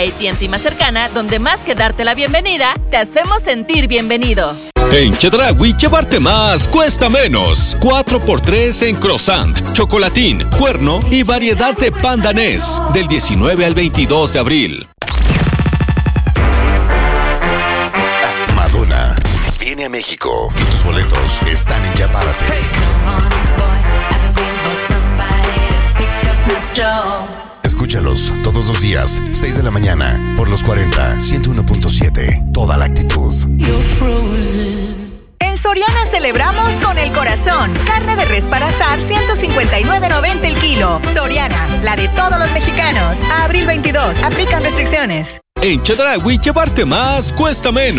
AT&T más cercana, donde más que darte la bienvenida, te hacemos sentir bienvenido. En Chedraui, llevarte más cuesta menos. 4x3 en croissant, chocolatín, cuerno y variedad de pan danés. Del 19 al 22 de abril. Madonna viene a México y tus boletos están en Ya Párate. Escúchalos todos los días, 6 de la mañana, por los 40, 101.7. Toda la actitud. En Soriana celebramos con el corazón. Carne de res para asar, 159.90 el kilo. Soriana, la de todos los mexicanos. A abril 22, aplican restricciones. En Chedraui, llevarte más cuesta menos.